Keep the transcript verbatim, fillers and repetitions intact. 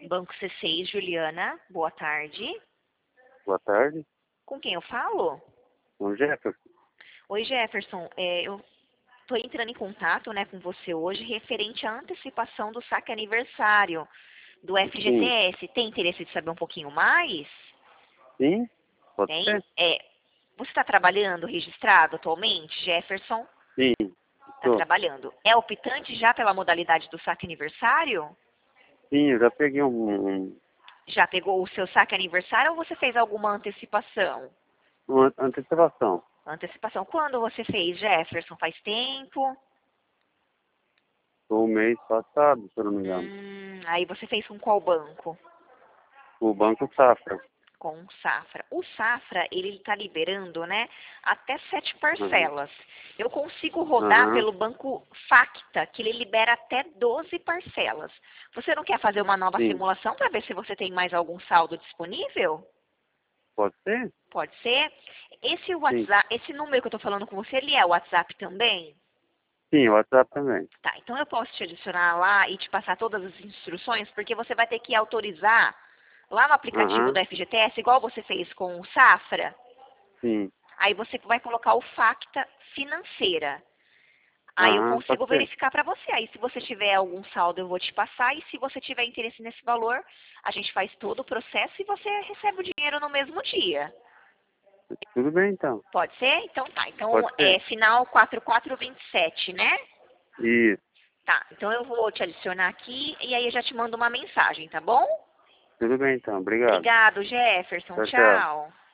Banco C seis, Juliana. Boa tarde. Boa tarde. Com quem eu falo? Com o Jefferson. Oi, Jefferson. É, eu estou entrando em contato, né, com você hoje referente à antecipação do saque aniversário do F G T S. Tem interesse de saber um pouquinho mais? Sim, pode Tem? ser? É, você está trabalhando registrado atualmente, Jefferson? Sim, Está estou. trabalhando. É optante já pela modalidade do saque aniversário? Sim, eu já peguei um, um, Já pegou o seu saque aniversário ou você fez alguma antecipação? uma antecipação. Antecipação. Quando você fez, Jefferson? Faz tempo? O mês passado, se eu não me engano. Hum, aí você fez com qual banco? O Banco Safra. Com o Safra. O Safra, ele está liberando, né, até sete Aham. parcelas. Eu consigo rodar Aham. pelo banco Facta, que ele libera até doze parcelas. Você não quer fazer uma nova Sim. simulação para ver se você tem mais algum saldo disponível? Pode ser? Pode ser? Esse Sim. WhatsApp, esse número que eu estou falando com você, ele é o WhatsApp também? Sim, o WhatsApp também. Tá, então eu posso te adicionar lá e te passar todas as instruções, porque você vai ter que autorizar lá no aplicativo Aham. da F G T S, igual você fez com o Safra. Sim. Aí você vai colocar o Facta Financeira. Aí eu Aham, pode consigo ser. verificar para você. Aí se você tiver algum saldo, eu vou te passar. E se você tiver interesse nesse valor, a gente faz todo o processo e você recebe o dinheiro no mesmo dia. Tudo bem, então. Pode ser? Então tá. Então Pode é ser. final quatro quatro dois sete, né? Isso. Tá. Então eu vou te adicionar aqui e aí eu já te mando uma mensagem, tá bom? Tudo bem, então. Obrigado. Obrigado, Jefferson. Tchau, tchau. Tchau.